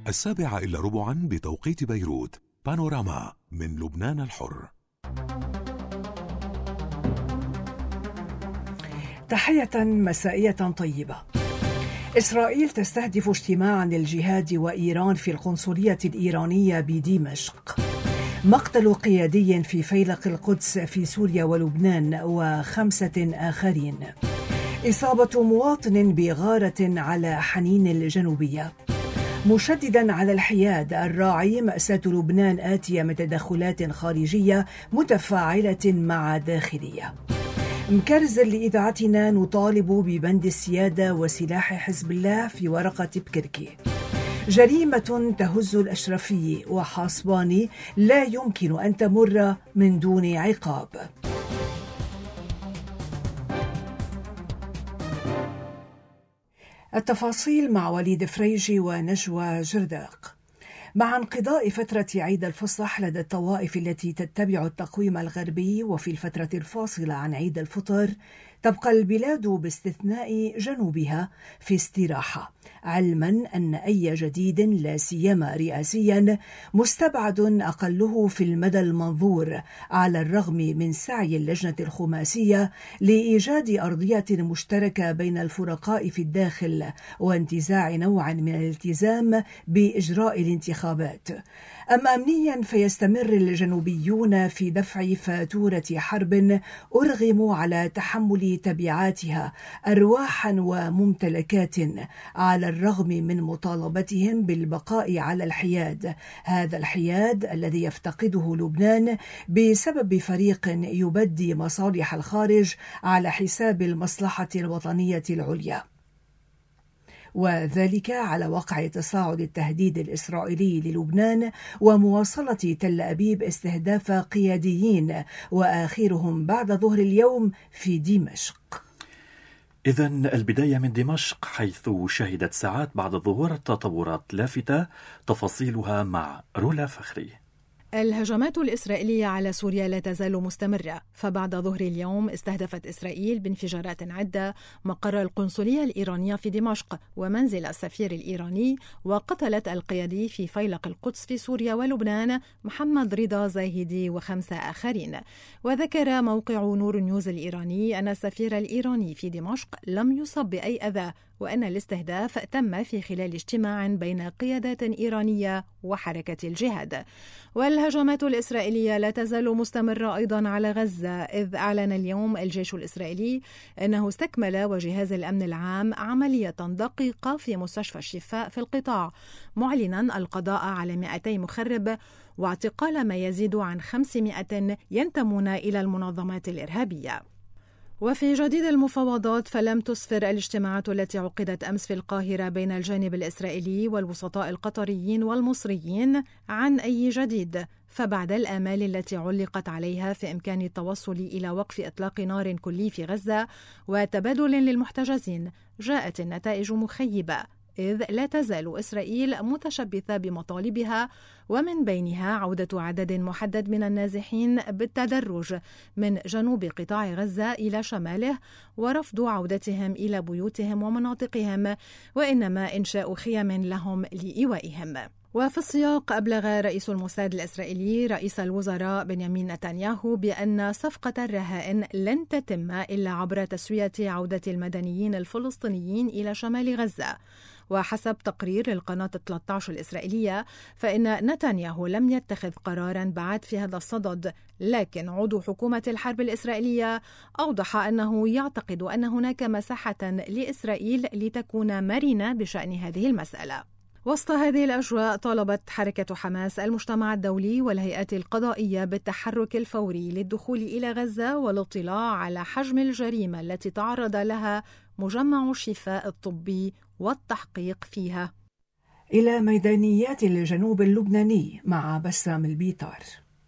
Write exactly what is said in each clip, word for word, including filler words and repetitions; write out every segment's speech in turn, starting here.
السابعة إلا ربعا بتوقيت بيروت. بانوراما من لبنان الحر. تحية مسائية طيبة. إسرائيل تستهدف اجتماعا للجهاد وإيران في القنصلية الإيرانية بدمشق. مقتل قيادي في فيلق القدس في سوريا ولبنان وخمسة آخرين. إصابة مواطن بغارة على حنين الجنوبية. مشددا على الحياد الراعي مأساة لبنان آتية من تدخلات خارجية متفاعلة مع داخلية. مكرز لإذاعتنا نطالب ببند السيادة وسلاح حزب الله في ورقة بكركي. جريمة تهز الأشرفي وحصباني لا يمكن أن تمر من دون عقاب. التفاصيل مع وليد فريجي ونجوى جرداق. مع انقضاء فترة عيد الفصح لدى الطوائف التي تتبع التقويم الغربي وفي الفترة الفاصلة عن عيد الفطر، تبقى البلاد باستثناء جنوبها في استراحة، علما أن أي جديد لا سيما رئاسيا مستبعد أقله في المدى المنظور، على الرغم من سعي اللجنة الخماسية لإيجاد أرضية مشتركة بين الفرقاء في الداخل وانتزاع نوع من الالتزام بإجراء الانتخابات. أما أمنيا فيستمر الجنوبيون في دفع فاتورة حرب أرغموا على تحمل تبعاتها أرواحا وممتلكات، على الرغم من مطالبتهم بالبقاء على الحياد، هذا الحياد الذي يفتقده لبنان بسبب فريق يبدي مصالح الخارج على حساب المصلحة الوطنية العليا، وذلك على وقع تصاعد التهديد الإسرائيلي للبنان ومواصلة تل أبيب استهداف قياديين وآخرهم بعد ظهر اليوم في دمشق. إذن البداية من دمشق، حيث شهدت ساعات بعد الظهور تطورات لافتة، تفاصيلها مع رولا فخري. الهجمات الإسرائيلية على سوريا لا تزال مستمرة، فبعد ظهر اليوم استهدفت إسرائيل بانفجارات عدة مقر القنصلية الإيرانية في دمشق ومنزل السفير الإيراني، وقتلت القيادي في فيلق القدس في سوريا ولبنان محمد رضا زاهدي وخمسة آخرين. وذكر موقع نور نيوز الإيراني أن السفير الإيراني في دمشق لم يصب بأي أذى، وأن الاستهداف تم في خلال اجتماع بين قيادات إيرانية وحركة الجهاد. والهجمات الإسرائيلية لا تزال مستمرة أيضا على غزة، إذ أعلن اليوم الجيش الإسرائيلي أنه استكمل وجهاز الأمن العام عملية دقيقة في مستشفى الشفاء في القطاع، معلنا القضاء على مئتي مخرب واعتقال ما يزيد عن خمسمائة ينتمون إلى المنظمات الإرهابية. وفي جديد المفاوضات، فلم تسفر الاجتماعات التي عقدت أمس في القاهرة بين الجانب الإسرائيلي والوسطاء القطريين والمصريين عن أي جديد، فبعد الآمال التي علقت عليها في إمكان التوصل إلى وقف إطلاق نار كلي في غزة وتبادل للمحتجزين، جاءت النتائج مخيبة، إذ لا تزال إسرائيل متشبثة بمطالبها، ومن بينها عودة عدد محدد من النازحين بالتدرج من جنوب قطاع غزة إلى شماله، ورفض عودتهم إلى بيوتهم ومناطقهم، وإنما إنشاء خيم لهم لإيوائهم. وفي السياق، أبلغ رئيس الموساد الإسرائيلي رئيس الوزراء بنيامين نتنياهو بأن صفقة الرهائن لن تتم إلا عبر تسوية عودة المدنيين الفلسطينيين إلى شمال غزة. وحسب تقرير للقناة ثلاثة عشر الإسرائيلية، فإن نتنياهو لم يتخذ قراراً بعد في هذا الصدد، لكن عضو حكومة الحرب الإسرائيلية أوضح أنه يعتقد أن هناك مساحة لإسرائيل لتكون مرنة بشأن هذه المسألة. وسط هذه الأجواء، طالبت حركة حماس المجتمع الدولي والهيئات القضائية بالتحرك الفوري للدخول إلى غزة والاطلاع على حجم الجريمة التي تعرض لها مجمع الشفاء الطبي والتحقيق فيها. إلى ميدانيات الجنوب اللبناني مع بسام البيطار.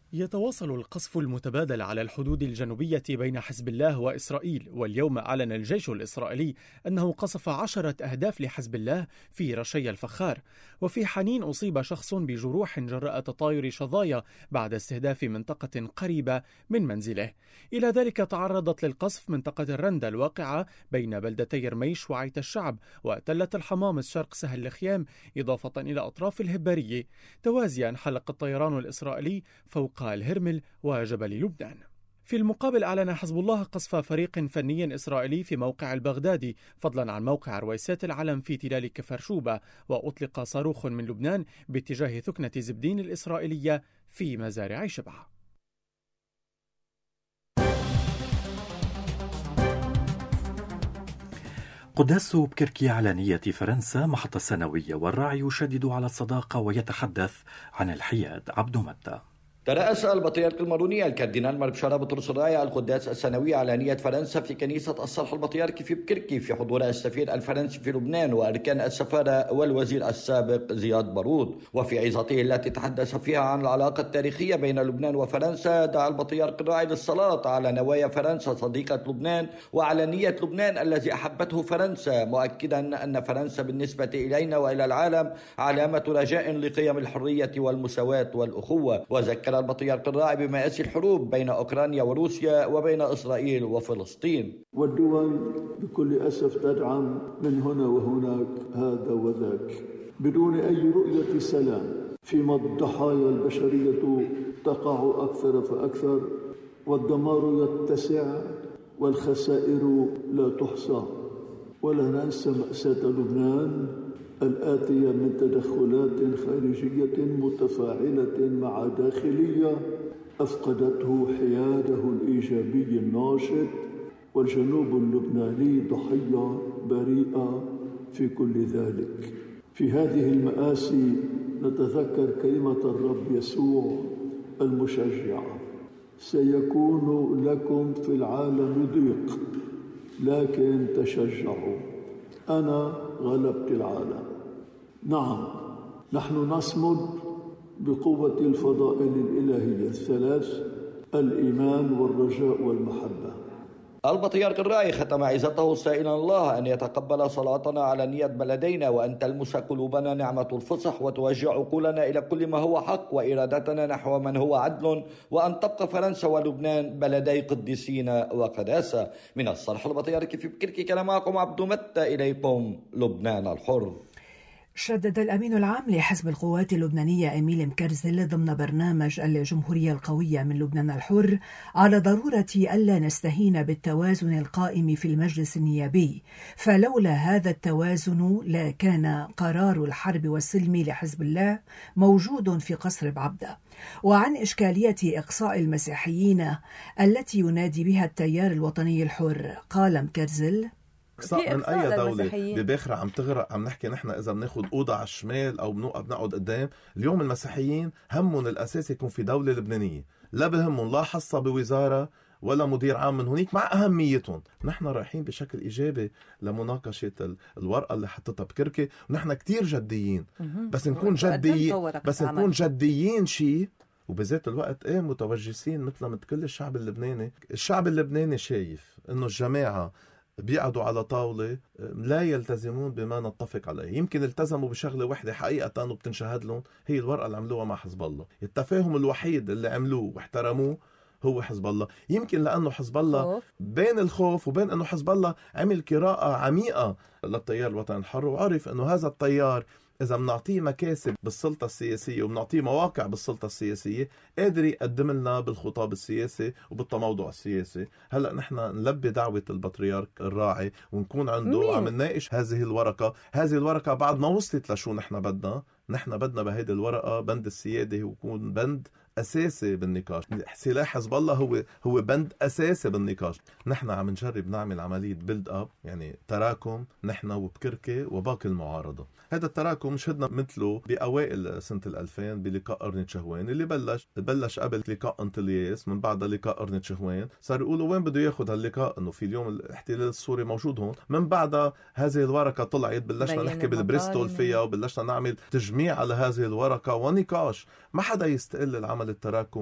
يتواصل القصف المتبادل على الحدود الجنوبية بين حزب الله وإسرائيل، واليوم أعلن الجيش الإسرائيلي أنه قصف عشرة أهداف لحزب الله في رشي الفخار. وفي حنين أصيب شخص بجروح جراء تطاير شظايا بعد استهداف منطقة قريبة من منزله. إلى ذلك تعرضت للقصف منطقة الرندة الواقعة بين بلدتي رميش وعيت الشعب وتلة الحمامس شرق سهل الخيام، إضافة إلى أطراف الهبارية، توازيا حلق الطيران الإسرائيلي فوق الهرمل وجبل لبنان. في المقابل أعلن حزب الله قصف فريق فني إسرائيلي في موقع البغدادي، فضلا عن موقع رويسات العلم في تلال كفر شوبة، وأطلق صاروخ من لبنان باتجاه ثكنة زبدين الإسرائيلية في مزارع شبعة. قداس بكركي على نية فرنسا محطة سنوية، والراعي يشدد على الصداقة ويتحدث عن الحياد. عبد متى. ترأس البطريرك الماروني الكاردينال ماربشارا بطرس الراعي القداس السنوية على نية فرنسا في كنيسة الصرح البطريركي في بكركي في حضور السفير الفرنسي في لبنان وأركان السفارة والوزير السابق زياد بارود. وفي عظته التي تحدث فيها عن العلاقة التاريخية بين لبنان وفرنسا، دعا البطريرك الراعي للصلاة على نوايا فرنسا صديقة لبنان وعلى نية لبنان الذي أحبته فرنسا، مؤكدا أن فرنسا بالنسبة إلينا وإلى العالم علامة رجاء لقيم الحرية والمساواة والأخوة. وذكر البطريرك الراعي بمآسي الحروب بين أوكرانيا وروسيا وبين إسرائيل وفلسطين. والدول بكل أسف تدعم من هنا وهناك هذا وذاك بدون أي رؤية سلام، فيما الضحايا البشرية تقع أكثر فأكثر والدمار يتسع والخسائر لا تحصى. ولا ننسى مأساة لبنان الآتية من تدخلات خارجية متفاعلة مع داخلية أفقدته حياده الإيجابي الناشط، والجنوب اللبناني ضحية بريئة في كل ذلك. في هذه المآسي نتذكر كلمة الرب يسوع المشجعة: سيكون لكم في العالم ضيق لكن تشجعوا، أنا غلبت العالم. نعم، نحن نصمد بقوة الفضائل الإلهية الثلاث: الإيمان والرجاء والمحبة. البطريرك الراعي ختم عظته سائلا الله أن يتقبل صلاتنا على نية بلدينا، وأن تلمس قلوبنا نعمة الفصح وتوجه عقولنا إلى كل ما هو حق وإرادتنا نحو من هو عدل، وأن تبقى فرنسا ولبنان بلدي قديسين وقداسة. من الصرح البطريركي في بكركي كان معكم عبد متى، إليكم لبنان الحر. شدد الأمين العام لحزب القوات اللبنانية إميل مكرزل ضمن برنامج الجمهورية القوية من لبنان الحر على ضرورة ألا نستهين بالتوازن القائم في المجلس النيابي، فلولا هذا التوازن لكان قرار الحرب والسلم لحزب الله موجود في قصر بعبدة. وعن إشكالية إقصاء المسيحيين التي ينادي بها التيار الوطني الحر قال مكرزل: إقصاء من أي دولة بباخرة عم تغرق. عم نحكي نحن إذا بناخد أوضة على الشمال أو بنوقف بنقعد قدام. اليوم المسيحيين همهم الأساس يكون في دولة لبنانية، لا بهمهم لا حصة بوزارة ولا مدير عام من هناك، مع أهميتهم. نحن رايحين بشكل إيجابي لمناقشة الورقة اللي حطتها بكركي، ونحن كتير جديين، بس نكون جديين بس نكون جديين شيء وبذات الوقت ايه متوجسين مثل كل الشعب اللبناني. الشعب اللبناني شايف إنه الجماعة بيقعدوا على طاولة لا يلتزمون بما نتفق عليه. يمكن التزموا بشغلة واحدة حقيقة وبتنشهد لهم، هي الورقة اللي عملوها مع حزب الله. التفاهم الوحيد اللي عملوه واحترموه هو حزب الله. يمكن لأنه حزب الله بين الخوف وبين أنه حزب الله عمل قراءة عميقة للتيار الوطني الحر، وعرف أنه هذا التيار إذا بنعطيه مكاسب بالسلطة السياسية وبنعطيه مواقع بالسلطة السياسية قادر يقدم لنا بالخطاب السياسي وبالتموضع السياسي. هلأ نحن نلبي دعوة البطريرك الراعي ونكون عنده وعم نناقش هذه الورقة. هذه الورقة بعد ما وصلت لشو نحن بدنا. نحن بدنا بهيدي الورقة بند السيادة يكون بند أساسي بالنقاش. سلاح حزب الله هو هو بند أساسي بالنقاش. نحن عم نجرب نعمل عملية بيلد أب، يعني تراكم، نحن وبكركي وباقي المعارضة. هذا التراكم شهدنا مثله بأوائل سنة الألفين بلقاء قرنة شهوان اللي بلش بلش قبل لقاء انطلياس، من بعد لقاء قرنة شهوان صار يقولوا وين بده ياخد هاللقاء، انه في اليوم الاحتلال السوري موجود هون. من بعد هذه الورقة طلعت بلشنا نحكي بالبريستول فيها وبلشنا نعمل تجميع على هذه الورقة ونقاش. ما حدا يستقل العمل التراكمي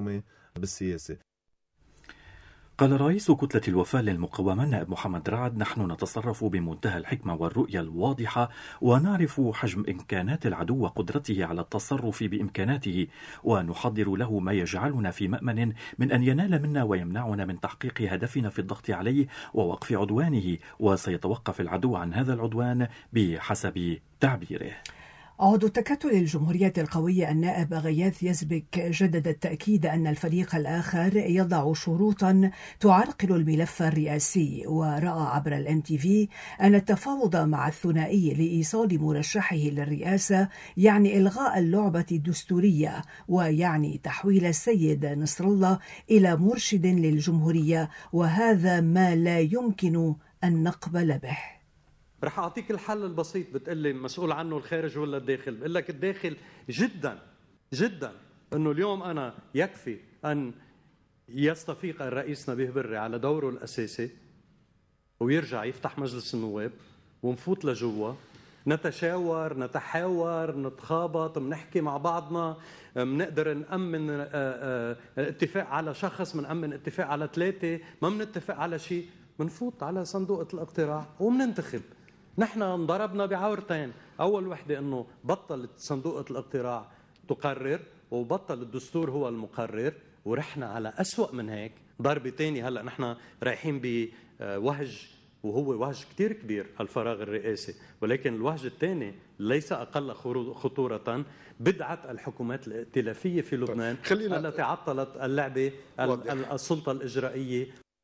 بالسياسة. قال رئيس كتلة الوفاء للمقاومة النائب محمد رعد: نحن نتصرف بمنتهى الحكمة والرؤية الواضحة، ونعرف حجم إمكانات العدو وقدرته على التصرف بإمكاناته، ونحضر له ما يجعلنا في مأمن من أن ينال منا ويمنعنا من تحقيق هدفنا في الضغط عليه ووقف عدوانه، وسيتوقف العدو عن هذا العدوان بحسب تعبيره. عضو تكتل الجمهورية القوية النائب غياث يزبك جدد التأكيد أن الفريق الآخر يضع شروطا تعرقل الملف الرئاسي، ورأى عبر الام تي في أن التفاوض مع الثنائي لإيصال مرشحه للرئاسة يعني إلغاء اللعبة الدستورية، ويعني تحويل السيد نصر الله إلى مرشد للجمهورية، وهذا ما لا يمكن أن نقبل به. رح أعطيك الحل البسيط. بتقلي مسؤول عنه الخارج ولا الداخل؟ بقول لك الداخل جدا جدا. أنه اليوم أنا يكفي أن يستفيق الرئيس نبيه بري على دوره الأساسي ويرجع يفتح مجلس النواب ونفوت لجوا، نتشاور، نتحاور، نتخابط، منحكي مع بعضنا، منقدر نأمن اتفاق على شخص، منأمن اتفاق على ثلاثة، ما منتفق على شيء، منفوت على صندوق الاقتراع ومننتخب. نحن انضربنا بعورتين، أول وحدة أنه بطل صندوق الاقتراع تقرر وبطل الدستور هو المقرر، ورحنا على أسوأ من هيك ضربة تاني. هلأ نحن رايحين بوهج وهو وهج كتير كبير، الفراغ الرئاسي، ولكن الوهج الثاني ليس أقل خطورة، بدعة الحكومات الائتلافية في لبنان التي عطلت اللعبة السلطة الإجرائية.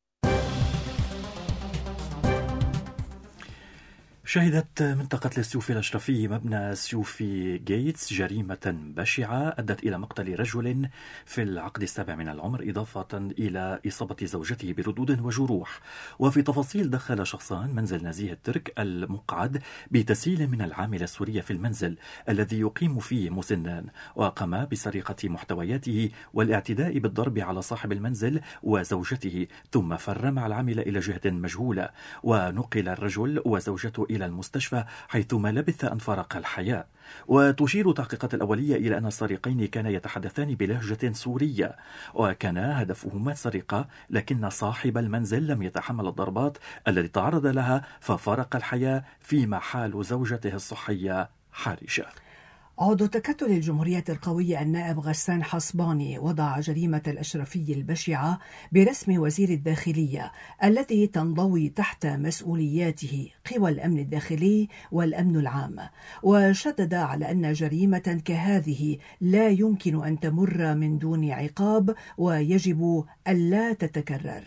شهدت منطقة السيوفي الأشرفي مبنى سيوفي جيتس جريمة بشعة أدت إلى مقتل رجل في العقد السابع من العمر، إضافة إلى إصابة زوجته بردود وجروح. وفي تفاصيل، دخل شخصان منزل نزيه الترك المقعد بتسييل من العاملة السورية في المنزل الذي يقيم فيه مسنان، وقام بسرقة محتوياته والاعتداء بالضرب على صاحب المنزل وزوجته، ثم فر مع العاملة إلى جهة مجهولة، ونقل الرجل وزوجته إلى المستشفى حيثما لبث أن فارق الحياة. وتشير التحقيقات الأولية إلى أن السارقين كانا يتحدثان بلهجة سورية، وكان هدفهما السرقة، لكن صاحب المنزل لم يتحمل الضربات التي تعرض لها ففارق الحياة، فيما حال زوجته الصحية حرجة. عضو تكتل الجمهورية القوية النائب غسان حصباني وضع جريمة الأشرفي البشعة برسم وزير الداخلية الذي تنضوي تحت مسؤولياته قوى الأمن الداخلي والأمن العام، وشدد على أن جريمة كهذه لا يمكن أن تمر من دون عقاب ويجب ألا تتكرر.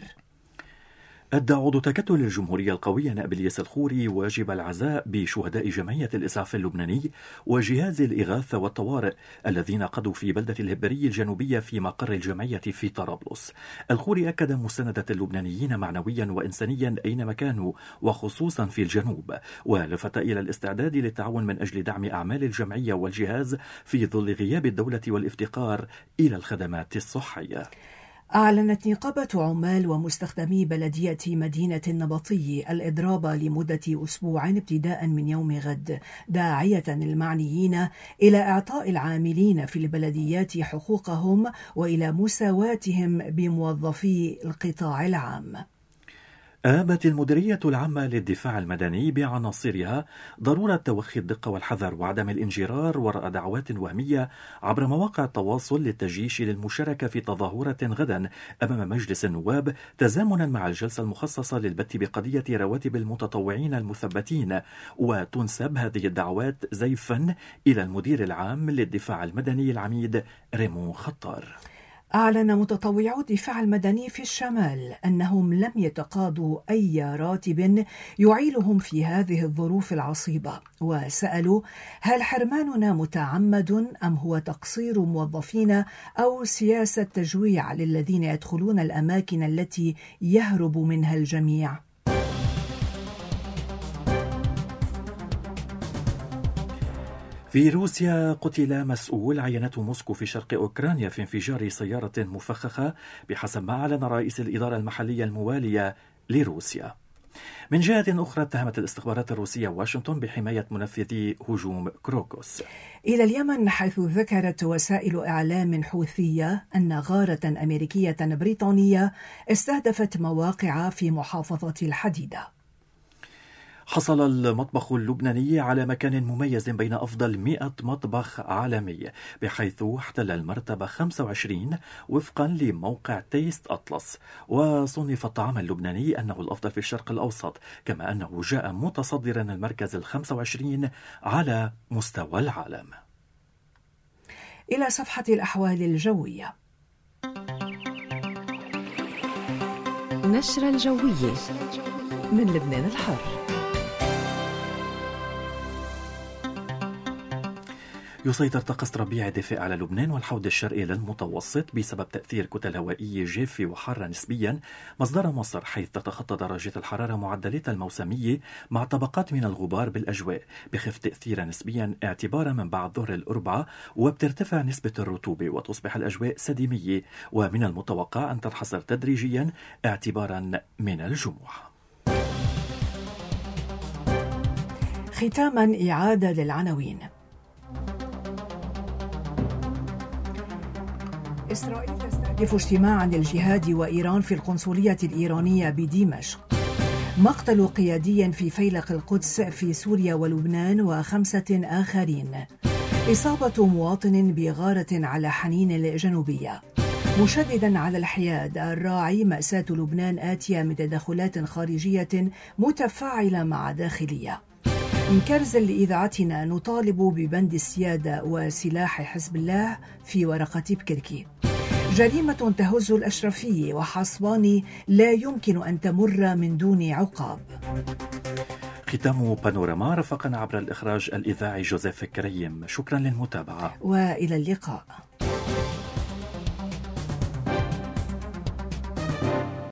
أدى عضو تكتل الجمهورية القوية نائب الياس الخوري واجب العزاء بشهداء جمعية الإسعاف اللبناني وجهاز الإغاثة والطوارئ الذين قضوا في بلدة الهبري الجنوبية في مقر الجمعية في طرابلس. الخوري أكد مساندة اللبنانيين معنويا وإنسانيا أينما كانوا، وخصوصا في الجنوب، ولفت إلى الاستعداد للتعاون من أجل دعم أعمال الجمعية والجهاز في ظل غياب الدولة والافتقار إلى الخدمات الصحية. أعلنت نقابة عمال ومستخدمي بلدية مدينة النبطي الإضراب لمدة أسبوع ابتداء من يوم غد، داعية المعنيين إلى إعطاء العاملين في البلديات حقوقهم وإلى مساواتهم بموظفي القطاع العام. آبت المديرية العامة للدفاع المدني بعناصرها ضرورة توخي الدقة والحذر وعدم الانجرار وراء دعوات وهمية عبر مواقع التواصل للتجيش للمشاركة في تظاهرة غدا أمام مجلس النواب، تزامنا مع الجلسة المخصصة للبت بقضية رواتب المتطوعين المثبتين، وتنسب هذه الدعوات زيفا إلى المدير العام للدفاع المدني العميد ريمون خطار. أعلن متطوعو الدفاع المدني في الشمال أنهم لم يتقاضوا أي راتب يعيلهم في هذه الظروف العصيبة، وسألوا: هل حرماننا متعمد أم هو تقصير موظفين أو سياسة تجويع للذين يدخلون الأماكن التي يهرب منها الجميع؟ في روسيا قتل مسؤول عينته موسكو في شرق أوكرانيا في انفجار سيارة مفخخة بحسب ما أعلن رئيس الإدارة المحلية الموالية لروسيا. من جهة أخرى اتهمت الاستخبارات الروسية واشنطن بحماية منفذي هجوم كروكوس. إلى اليمن، حيث ذكرت وسائل إعلام حوثية أن غارة أمريكية بريطانية استهدفت مواقع في محافظة الحديدة. حصل المطبخ اللبناني على مكان مميز بين أفضل مئة مطبخ عالمي، بحيث احتل المرتبة خمسة وعشرين وفقا لموقع تيست أطلس. وصنف الطعام اللبناني أنه الأفضل في الشرق الأوسط، كما أنه جاء متصدرا المركز الخمسة وعشرين على مستوى العالم. إلى صفحة الأحوال الجوية. نشرة الجوية من لبنان الحر. يسيطر طقس ربيع دافئ على لبنان والحوض الشرقي للمتوسط بسبب تأثير كتل هوائية جافة وحارة نسبيا مصدر مصر، حيث تتخطى درجات الحرارة معدلات الموسمية مع طبقات من الغبار بالأجواء، بخف تأثيرها نسبيا اعتبارا من بعد ظهر الأربعاء، وبترتفع نسبة الرطوبة وتصبح الأجواء سديمية، ومن المتوقع أن تنحصر تدريجيا اعتبارا من الجمعة. ختاما إعادة للعناوين. إسرائيل تستهدف اجتماعا للجهاد وإيران في القنصلية الإيرانية بدمشق. مقتل قيادي في فيلق القدس في سوريا ولبنان وخمسة آخرين. إصابة مواطن بغارة على حنين الجنوبية. مشددا على الحياد الراعي، مأساة لبنان آتية من تدخلات خارجية متفاعلة مع داخلية. كرز لإذاعتنا، نطالب ببند السيادة وسلاح حزب الله في ورقة بكركي. جريمة تهز الأشرفية وحصباني لا يمكن أن تمر من دون عقاب. ختام بانوراما، رافقنا عبر الإخراج الإذاعي جوزيف كريم. شكرا للمتابعة وإلى اللقاء.